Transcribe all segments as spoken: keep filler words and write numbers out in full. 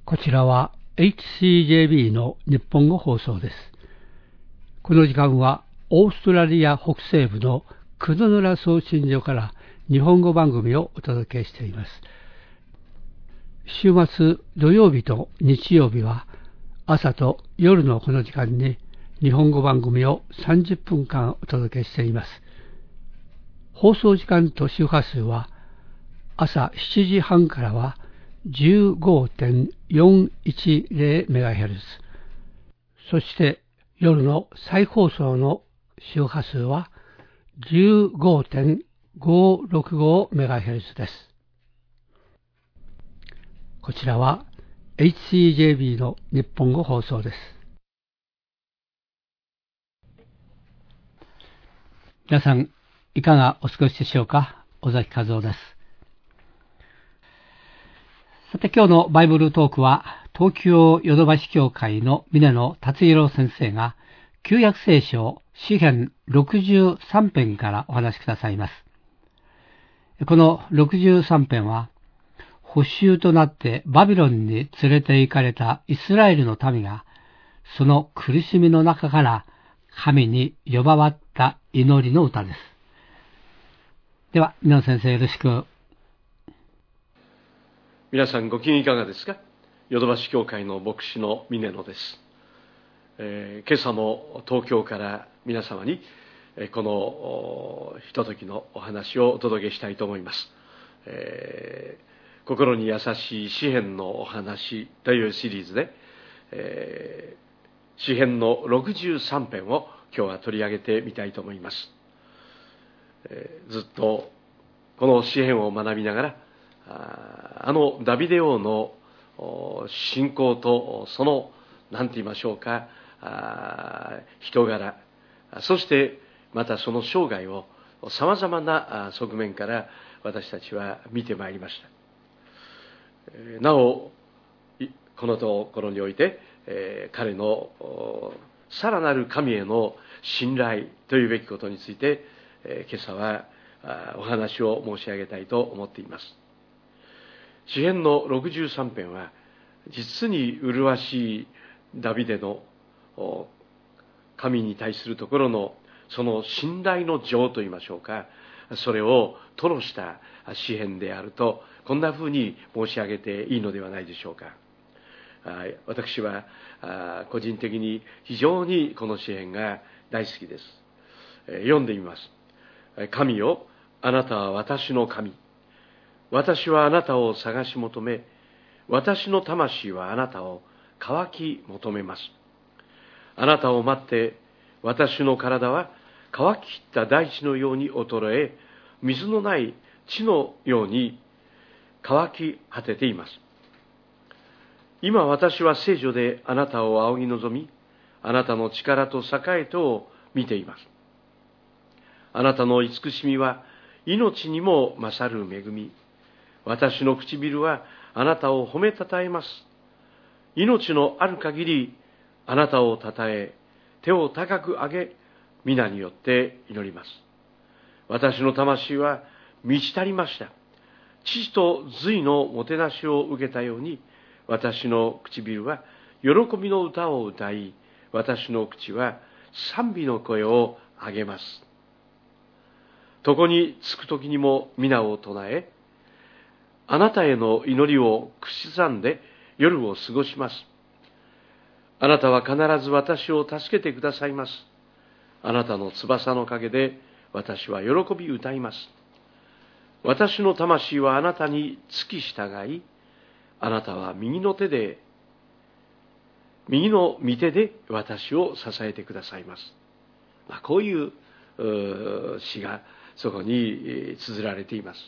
こちらは エイチシージェービー の日本語放送です。この時間はオーストラリア北西部のクドヌラ送信所から日本語番組をお届けしています。週末土曜日と日曜日は朝と夜のこの時間に日本語番組をさんじゅっぷんかんお届けしています。放送時間と周波数は朝しちじはんからは じゅうごてんよんいちゼロメガヘルツ、そして夜の再放送の周波数は じゅうごてんごろくごメガヘルツ です。こちらは エイチシージェービー の日本語放送です。皆さんいかがお過ごしでしょうか。尾崎和夫です。さて、今日のバイブルトークは東京ヨドバシ教会の峰野達弘先生が旧約聖書詩編ろくじゅうさん編からお話しくださいます。このろくじゅうさん編は捕囚となってバビロンに連れて行かれたイスラエルの民がその苦しみの中から神に呼ばわった祈りの歌です。では峰野先生、よろしく。 皆さんご機嫌いかがですか。ヨドバシ教会の牧師の峰野です、えー、今朝も東京から皆様に、えー、このひとときのお話をお届けしたいと思います、えー、心に優しい詩編のお話というシリーズで、えー、詩編のろくじゅうさん編を今日は取り上げてみたいと思います、えー、ずっとこの詩編を学びながらあのダビデ王の信仰とその何て言いましょうか人柄、そしてまたその生涯をさまざまな側面から私たちは見てまいりました。なおこのところにおいて彼のさらなる神への信頼というべきことについて今朝はお話を申し上げたいと思っています。詩編のろくじゅうさん編は実に麗しいダビデの神に対するところのその信頼の情といいましょうか、それを吐露した詩編であると、こんなふうに申し上げていいのではないでしょうか。私は個人的に非常にこの詩編が大好きです。読んでみます。神よ、あなたは私の神。私はあなたを探し求め、私の魂はあなたを渇き求めます。あなたを待って、私の体は乾ききった大地のように衰え、水のない地のように乾き果てています。今私は聖女であなたを仰ぎ望み、あなたの力と栄えとを見ています。あなたの慈しみは命にも勝る恵み。私の唇はあなたを褒めたたえます。命のある限りあなたをたたえ、手を高く上げ、皆によって祈ります。私の魂は満ち足りました。父と髄のもてなしを受けたように、私の唇は喜びの歌を歌い、私の口は賛美の声を上げます。床につくときにも皆を唱え、あなたへの祈りを口ずさんで夜を過ごします。あなたは必ず私を助けてくださいます。あなたの翼の陰で私は喜び歌います。私の魂はあなたに付き従い、あなたは右の手で、右の御手で私を支えてくださいます。まあ、こういう詩がそこに綴られています。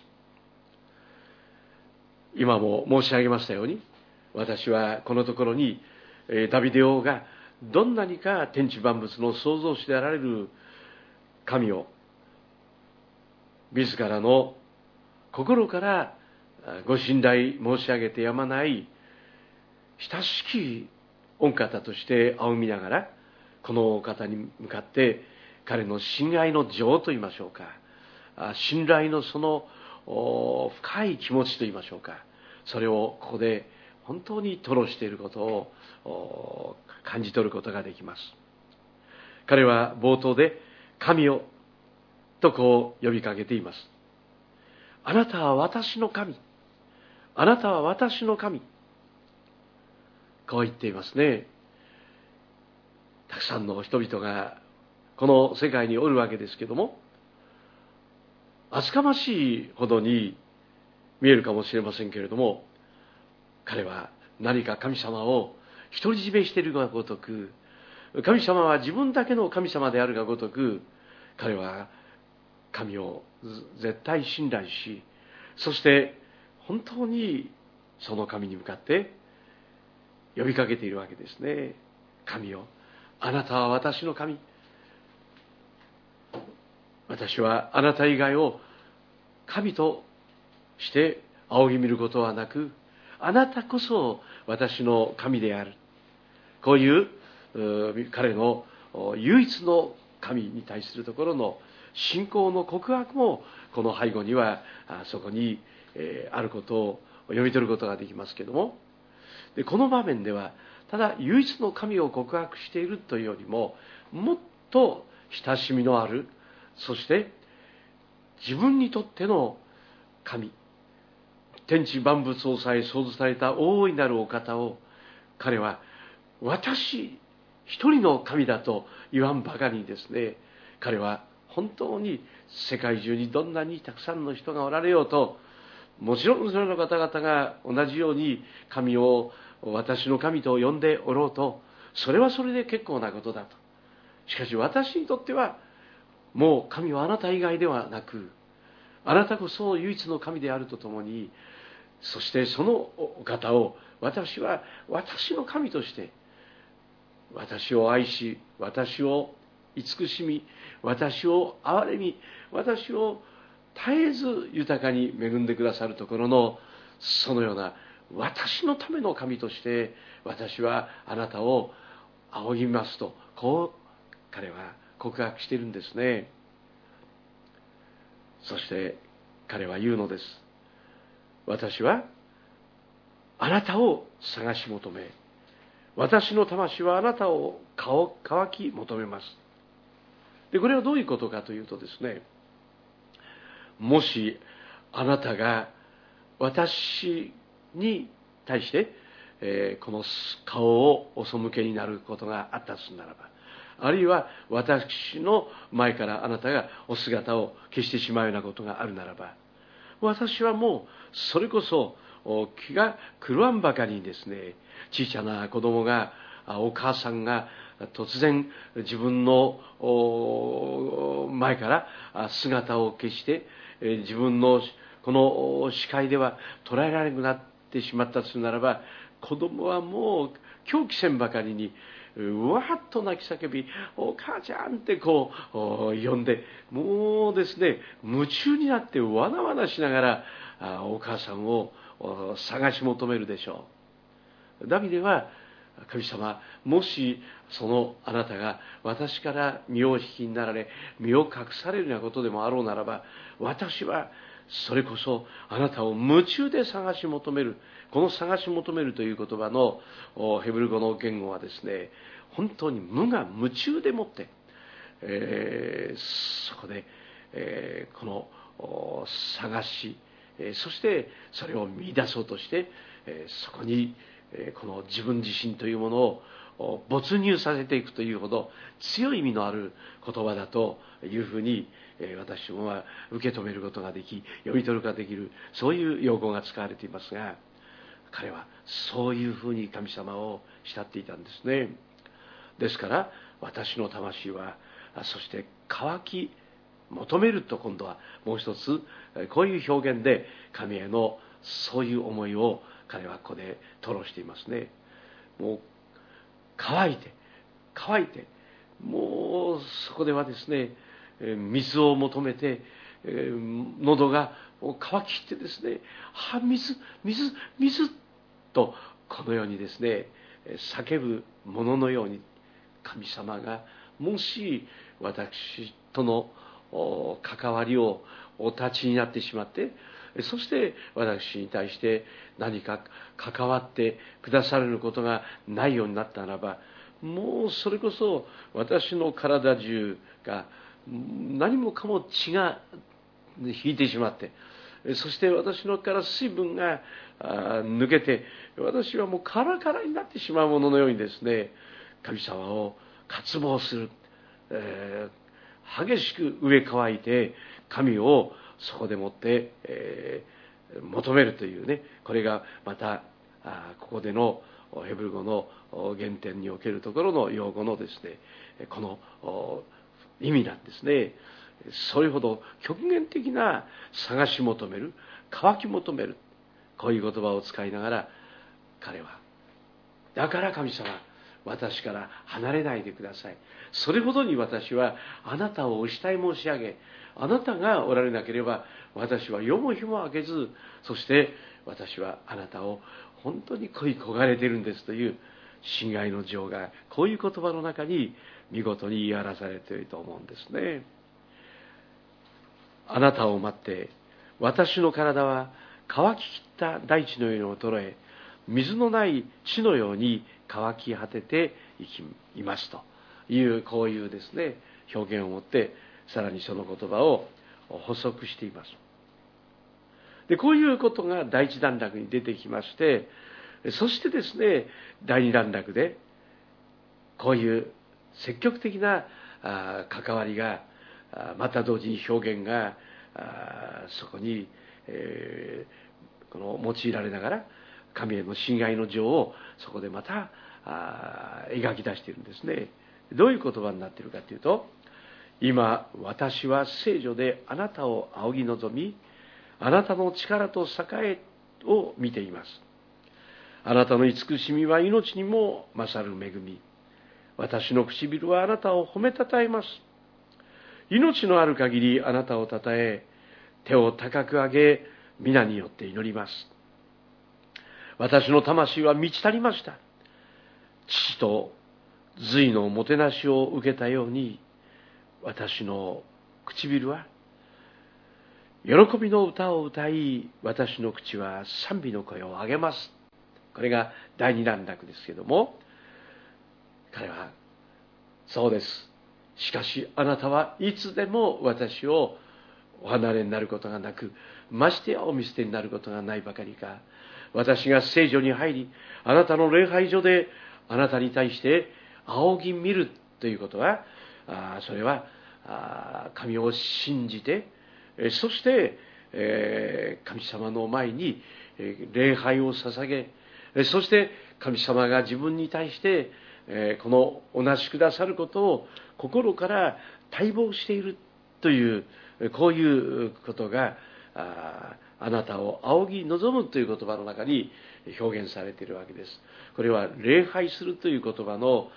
今も申し上げましたように、私はこのところにダビデ王がどんなにか天地万物の創造主であられる神を自らの心からご信頼申し上げてやまない親しき御方として仰みながら、このお方に向かって彼の信愛の情といいましょうか、信頼のその深い気持ちといいましょうか、それをここで本当に吐露していることを感じ取ることができます。彼は冒頭で神よとこう呼びかけています。あなたは私の神。あなたは私の神。こう言っていますね。たくさんの人々がこの世界におるわけですけども、厚かましいほどに見えるかもしれませんけれども、彼は何か神様を独り占めしているがごとく、神様は自分だけの神様であるがごとく、彼は神を絶対信頼し、そして本当にその神に向かって呼びかけているわけですね。神よ、あなたは私の神。私はあなた以外を神として仰ぎ見ることはなく、あなたこそ私の神である。こういう彼の唯一の神に対するところの信仰の告白も、この背後にはそこにあることを読み取ることができますけれども、でこの場面ではただ唯一の神を告白しているというよりも、もっと親しみのある、そして自分にとっての神、天地万物をさえ創造された大いなるお方を、彼は私一人の神だと言わんばかりにですね、彼は本当に世界中にどんなにたくさんの人がおられようと、もちろんそれらの方々が同じように神を私の神と呼んでおろうと、それはそれで結構なことだと。しかし私にとっては、もう神はあなた以外ではなく、あなたこそ唯一の神であるとともに、そしてそのお方を私は私の神として、私を愛し、私を慈しみ、私を憐れみ、私を絶えず豊かに恵んでくださるところの、そのような私のための神として私はあなたを仰ぎますと、こう彼は告白しているんですね。そして彼は言うのです。私はあなたを探し求め、私の魂はあなたを渇き求めます。で、これはどういうことかというとですね、もしあなたが私に対して、えー、この顔をお背けになることがあったとするならば、あるいは私の前からあなたがお姿を消してしまうようなことがあるならば、私はもうそれこそ気が狂わんばかりにですね、小さな子供が、お母さんが突然自分の前から姿を消して、自分のこの視界では捉えられなくなってしまったとするならば、子供はもう狂気せんばかりにうわっと泣き叫び、お母ちゃんってこう呼んで、もうですね、夢中になってわなわなしながらお母さんを探し求めるでしょう。ダビデは、神様、もしそのあなたが私から身を引きになられ、身を隠されるようなことでもあろうならば、私はそれこそあなたを夢中で探し求める。この探し求めるという言葉のヘブル語の言語はですね、本当に無我夢中でもって、えー、そこで、えー、この探し、そしてそれを見出そうとして、そこにこの自分自身というものを没入させていくというほど強い意味のある言葉だというふうに私もは受け止めることができ、読み取ることができる、そういう用語が使われていますが、彼はそういうふうに神様を慕っていたんですね。ですから私の魂は、そして渇き求めると、今度はもう一つこういう表現で神へのそういう思いを彼はここで吐露していますね。もう乾いて乾いて、もうそこではですね、水を求めて喉が乾ききってですね、あ、水水水とこのようにですね叫ぶもののように、神様がもし私との関わりをお立ちになってしまって、そして私に対して何か関わってくださることがないようになったならば、もうそれこそ私の体中が何もかも血が引いてしまって、そして私のから水分が抜けて、私はもうカラカラになってしまうもののようにですね、神様を渇望する、えー、激しく飢え渇いて神をそこでもって、えー、求めるというね、これがまたあここでのヘブル語の原点におけるところの用語のですね、この意味なんですね。それほど極限的な探し求める、渇き求める、こういう言葉を使いながら、彼はだから神様、私から離れないでください。それほどに私はあなたをお慕い申し上げ、あなたがおられなければ私は夜も日も明けず、そして私はあなたを本当に恋焦がれているんですという親愛の情が、こういう言葉の中に見事に言い表されていると思うんですね。あなたを待って私の体は乾ききった大地のように衰え、水のない地のように乾き果てていますという、こういうですね表現を持って、さらにその言葉を補足しています。でこういうことが第一段落に出てきまして、そしてですね第二段落でこういう積極的な関わりが、また同時に表現がそこに、えー、この用いられながら、神への親愛の情をそこでまた描き出しているんですね。どういう言葉になっているかというと、今私は聖女であなたを仰ぎ望み、あなたの力と栄を見ています。あなたの慈しみは命にも勝る恵み、私の唇はあなたを褒めたたえます。命のある限りあなたをたたえ、手を高く上げ皆によって祈ります。私の魂は満ち足りました。父と髄のもてなしを受けたように、私の唇は喜びの歌を歌い、私の口は賛美の声を上げます。これが第二段落ですけれども、彼はそうです。しかしあなたはいつでも私をお離れになることがなく、ましてやお見捨てになることがないばかりか、私が聖所に入り、あなたの礼拝所であなたに対して仰ぎ見るということは、あそれはあ神を信じて、そして、えー、神様の前に礼拝を捧げ、そして神様が自分に対して、えー、このおなしくださることを心から待望しているという、こういうことが あ, あなたを仰ぎ望むという言葉の中に表現されているわけです。これは礼拝するという言葉の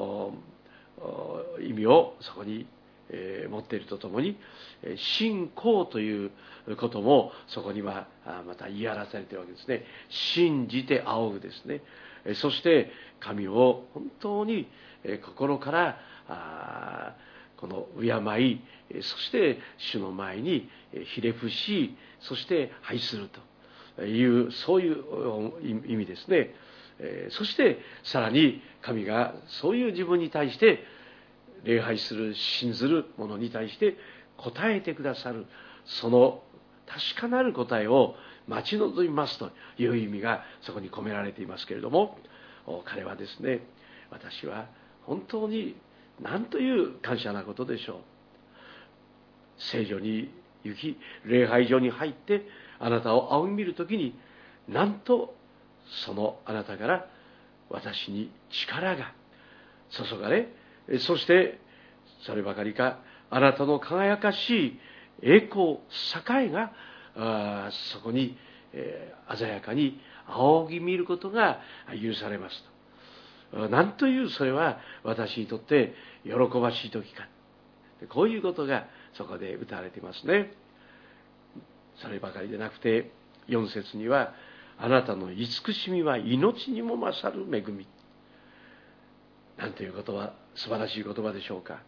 意味をそこに、えー、持っているとともに、信仰ということもそこにはまた言い表されているわけですね。信じて仰ぐですね。そして神を本当に心からあこの敬い、そして主の前にひれ伏し、そして拝するというそういう意味ですね。そしてさらに神がそういう自分に対して礼拝する信ずる者に対して答えてくださる、その確かなる答えを待ち望みますという意味がそこに込められていますけれども、彼はですね、私は本当に何という感謝なことでしょう。聖所に行き、礼拝所に入ってあなたを仰ぎ見るときに、なんとそのあなたから私に力が注がれ、そしてそればかりか、あなたの輝かしい栄光、栄があそこに、えー、鮮やかに仰ぎ見ることが許されますと。なんというそれは私にとって喜ばしい時か。こういうことがそこで歌われていますね。そればかりでなくて、よん節には、あなたの慈しみは命にも勝る恵み。なんという言葉、素晴らしい言葉でしょうか。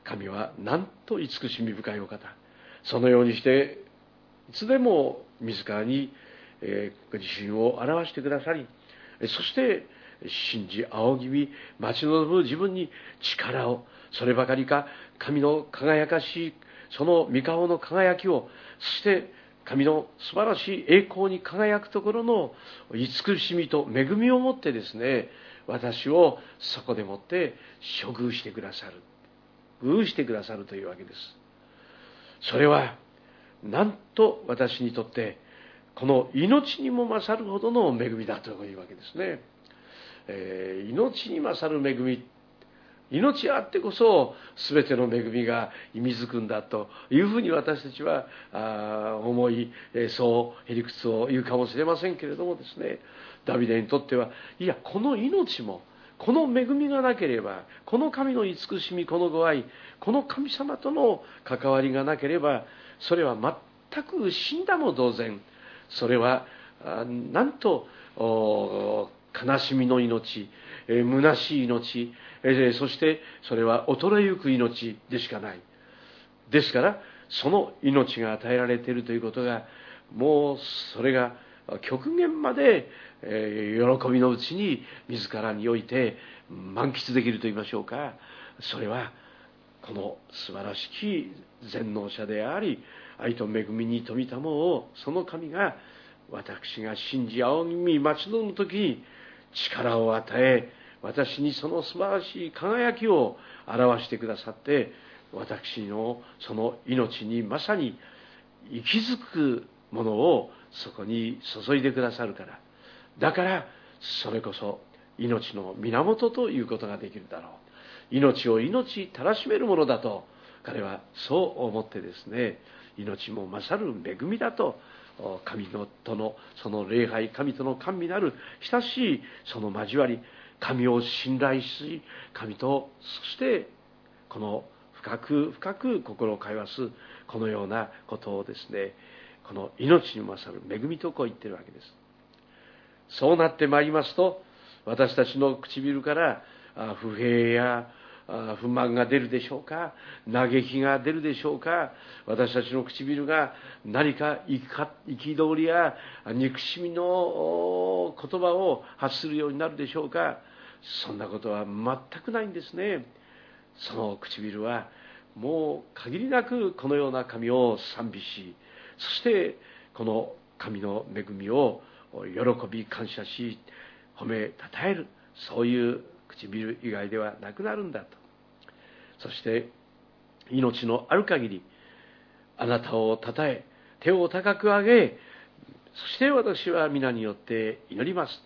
神はなんと慈しみ深いお方。そのようにしていつでも自らに、えー、ご自身を表してくださり、そして信じ仰ぎ見待ち望む自分に力を、そればかりか神の輝かしいその御顔の輝きを、そして神の素晴らしい栄光に輝くところの慈しみと恵みをもってですね、私をそこでもって処遇してくださる、遇してくださるというわけです。それはなんと私にとってこの命にも勝るほどの恵みだというわけですね。えー、命に勝る恵み、命あってこそ全ての恵みが意味づくんだというふうに私たちはあ思い、そうへりくつを言うかもしれませんけれどもですね、ダビデにとってはいや、この命もこの恵みがなければ、この神の慈しみ、このご愛、この神様との関わりがなければ、それは全く死んだも同然。それはなんと悲しみの命、えー、虚しい命、えー、そしてそれは衰えゆく命でしかない。ですからその命が与えられているということが、もうそれが極限まで、えー、喜びのうちに自らにおいて満喫できると言いましょうか。それはこの素晴らしき全能者であり、愛と恵みに富みたもをその神が、私が信じ仰ぎ見待ち望む時に力を与え、私にその素晴らしい輝きを表してくださって、私のその命にまさに息づくものをそこに注いでくださるから、だからそれこそ命の源ということができるだろう。命を命たらしめるものだと彼はそう思ってですね、命も勝る恵みだと、神のとのその礼拝、神との甘美なる親しいその交わり、神を信頼し、神とそしてこの深く深く心を通わすこのようなことをですね、この命に勝る恵みとこう言ってるわけです。そうなってまいりますと、私たちの唇から不平や不満が出るでしょうか、嘆きが出るでしょうか、私たちの唇が何か憤りや憎しみの言葉を発するようになるでしょうか。そんなことは全くないんですね。その唇はもう限りなくこのような神を賛美し、そしてこの神の恵みを喜び感謝し褒めたたえる、そういう唇以外ではなくなるんだと。そして命のある限りあなたをたたえ、手を高く上げ、そして私は皆によって祈ります。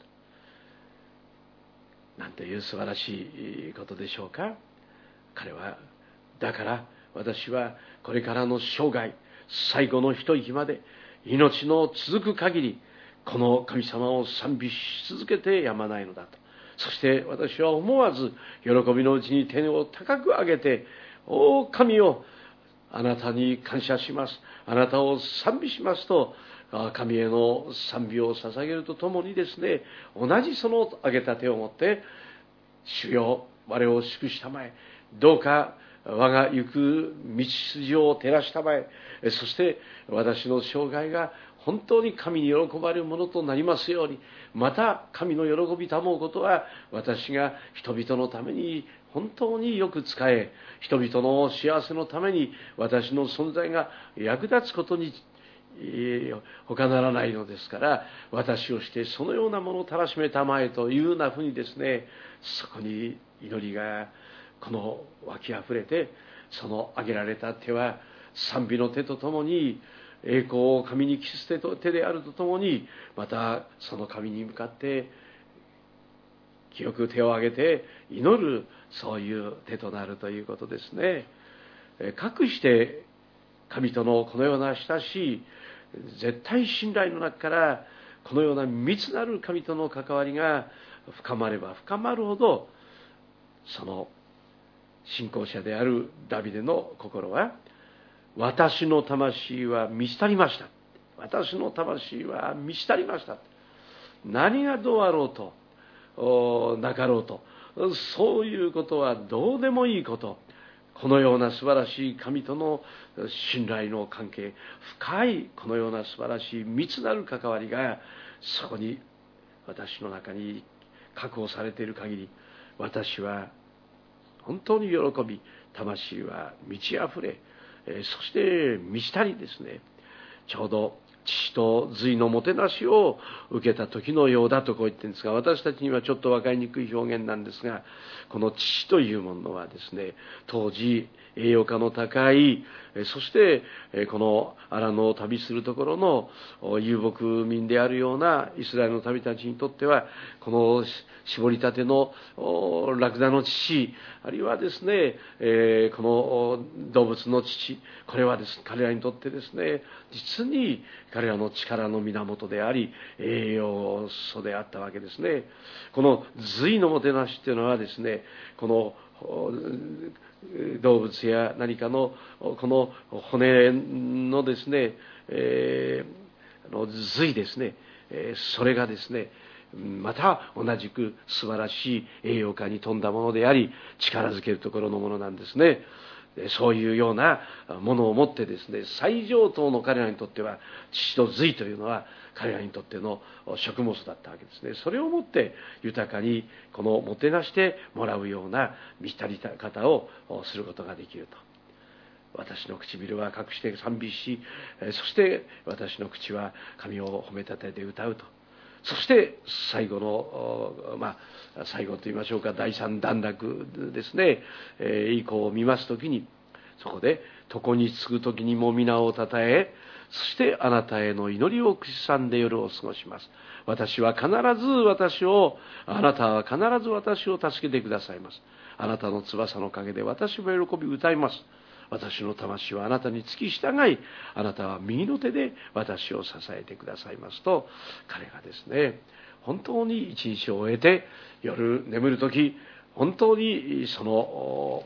なんという素晴らしいことでしょうか。彼は、だから私はこれからの生涯、最後の一息まで命の続く限りこの神様を賛美し続けてやまないのだと。そして私は思わず喜びのうちに手を高く上げて、お神よ、あなたに感謝します、あなたを賛美しますと、神への賛美を捧げるとともにですね、同じその上げた手を持って、主よ、我を祝したまえ、どうか我が行く道筋を照らしたまえ、そして私の生涯が本当に神に喜ばれるものとなりますように。また神の喜びたもうことは、私が人々のために本当によく使え、人々の幸せのために私の存在が役立つことに他ならないのですから、私をしてそのようなものをたらしめたまえというようなふうにですね、そこに祈りがこの湧きあふれて、その挙げられた手は賛美の手とともに栄光を神に期す手と手であるとともに、またその神に向かって清く手を挙げて祈る、そういう手となるということですね。かくして神とのこのような親しい絶対信頼の中から、このような密なる神との関わりが深まれば深まるほど、その信仰者であるダビデの心は、私の魂は満ち足りました、私の魂は満ち足りました、何がどうあろうとなかろうと、そういうことはどうでもいいこと、 このような素晴らしい神との信頼の関係、深いこのような素晴らしい密なる関わりがそこに私の中に確保されている限り、私は本当に喜び、魂は満ち溢れ、そして満ちたりですね、ちょうど父と髄のもてなしを受けた時のようだとこう言ってるんですが、私たちにはちょっと分かりにくい表現なんですが、この父というものはですね、当時栄養価の高い、そしてこの荒野を旅するところの遊牧民であるようなイスラエルの民たちにとっては、この絞りたてのラクダの乳、あるいはですね、この動物の乳、これはですね、彼らにとってですね、実に彼らの力の源であり、栄養素であったわけですね。この髄のもてなしっていうのはですね、この動物や何かのこの骨のですね、えー、の髄ですね、えー、それがですね、また同じく素晴らしい栄養価に富んだものであり、力づけるところのものなんですね。そういうようなものをもってですね、最上等の彼らにとっては乳と髄というのは彼らにとっての食物だったわけですね。それをもって豊かにこのもてなしてもらうような満ち足りた方をすることができると。私の唇は隠して賛美し、そして私の口は神を褒めたたえて歌うと。そして最後の、まあ、最後と言いましょうか、第三段落ですね、えー、以降を見ますときに、そこで床につくときにも皆をたたえ、そしてあなたへの祈りを口さんで夜を過ごします。私は必ず私を、あなたは必ず私を助けてくださいます。あなたの翼の陰で私も喜び歌います。私の魂はあなたに付き従い、あなたは右の手で私を支えてくださいますと、彼がですね、本当に一日を終えて夜眠るとき、本当にその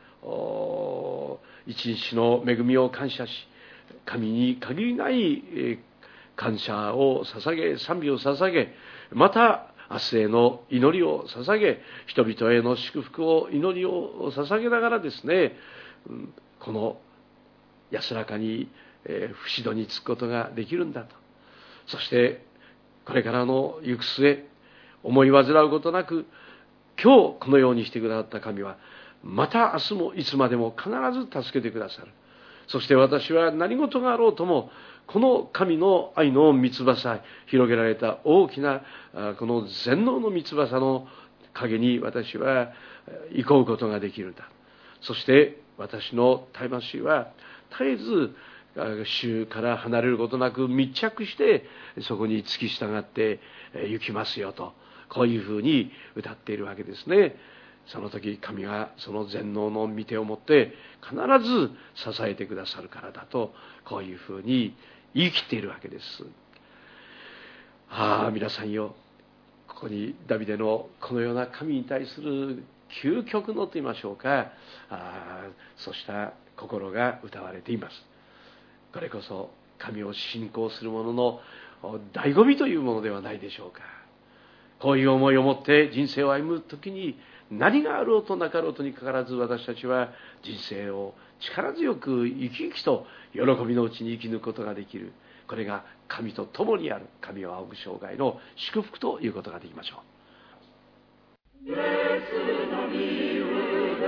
一日の恵みを感謝し、神に限りない感謝を捧げ、賛美を捧げ、また明日への祈りを捧げ、人々への祝福を、祈りを捧げながらですね、この安らかに不死土につくことができるんだと。そしてこれからの行く末、思い煩うことなく、今日このようにしてくださった神は、また明日もいつまでも必ず助けてくださる。そして私は何事があろうとも、この神の愛の三翼、広げられた大きなこの全能の三翼の陰に私は行こうことができるんだ。そして私の魂は絶えず主から離れることなく密着してそこに付き従って行きますよと、こういうふうに歌っているわけですね。その時神がその全能の御手を持って必ず支えてくださるからだと、こういうふうに言い切っているわけです。ああ、皆さんよ、ここにダビデのこのような神に対する究極のと言いましょうか、あそうした心が歌われています。これこそ神を信仰する者の醍醐味というものではないでしょうか。こういう思いを持って人生を歩むときに、何があろうとなかろうとにかかわらず、私たちは人生を力強く生き生きと喜びのうちに生き抜くことができる。これが神と共にある、神を仰ぐ生涯の祝福ということができましょう。別の身腕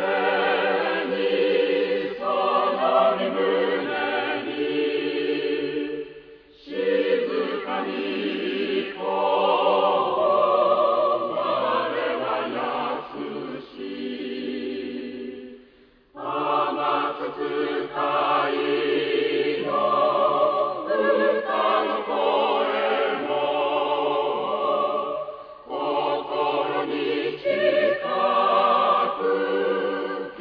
にその身胸に静かにこう我は安し甘つつかいの歌の声も心に近く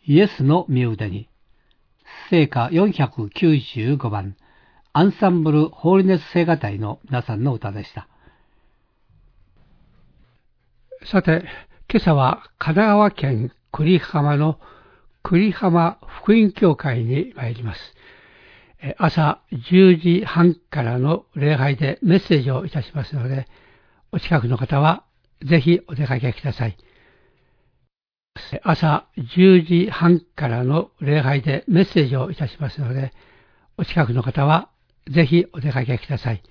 イエスの御腕に、聖歌よんひゃくきゅうじゅうごばん、アンサンブルホーリネス聖歌隊の皆さんの歌でした。さて、今朝は神奈川県久里浜の久里浜福音教会に参ります。朝じゅうじはんからの礼拝でメッセージをいたしますので、お近くの方はぜひお出かけください。朝じゅうじはんからの礼拝でメッセージをいたしますので、お近くの方はぜひお出かけください。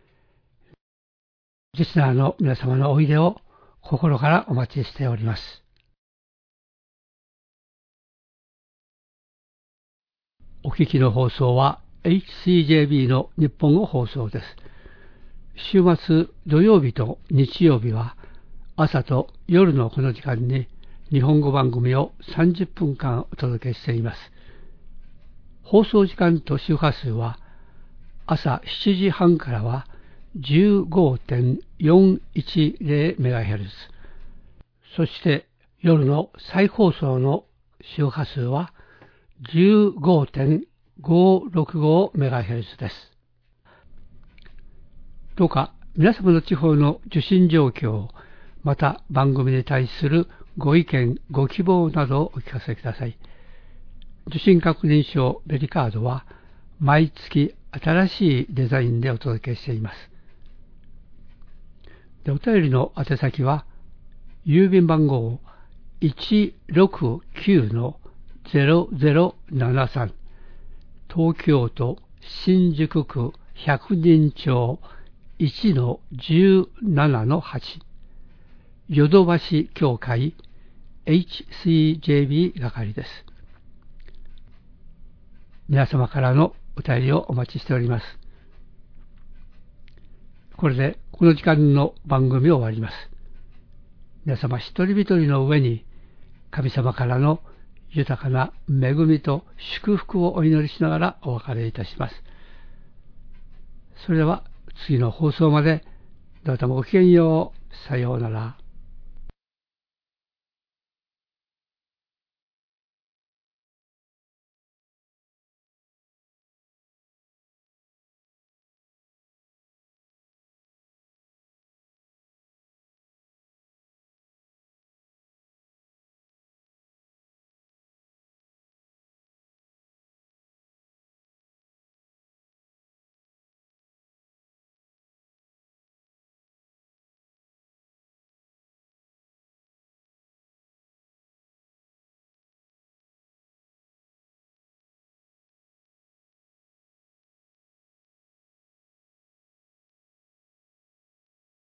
リスナーの皆様のおいでを心からお待ちしております。お聞きの放送は エイチシージェービー の日本語放送です。週末土曜日と日曜日は朝と夜のこの時間に日本語番組をさんじゅっぷんかんお届けしています。放送時間と周波数は朝しちじはんからは じゅうごてんよんいちゼロメガヘルツ、そして夜の再放送の周波数は じゅうごてんごろくごメガヘルツ です。どうか皆様の地方の受信状況、また番組に対するご意見、ご希望などをお聞かせください。受信確認証ベリカードは毎月新しいデザインでお届けしています。で、お便りの宛先は郵便番号 いちろくきゅうのゼロゼロななさん、東京都新宿区百人町 いちのじゅうななのはち、ヨドバシ協会 エイチシージェービー 係です。皆様からのお便りをお待ちしております。これでこの時間の番組を終わります。皆様一人一人の上に神様からの豊かな恵みと祝福をお祈りしながらお別れいたします。それでは次の放送までどうぞごきげんよう。さようなら。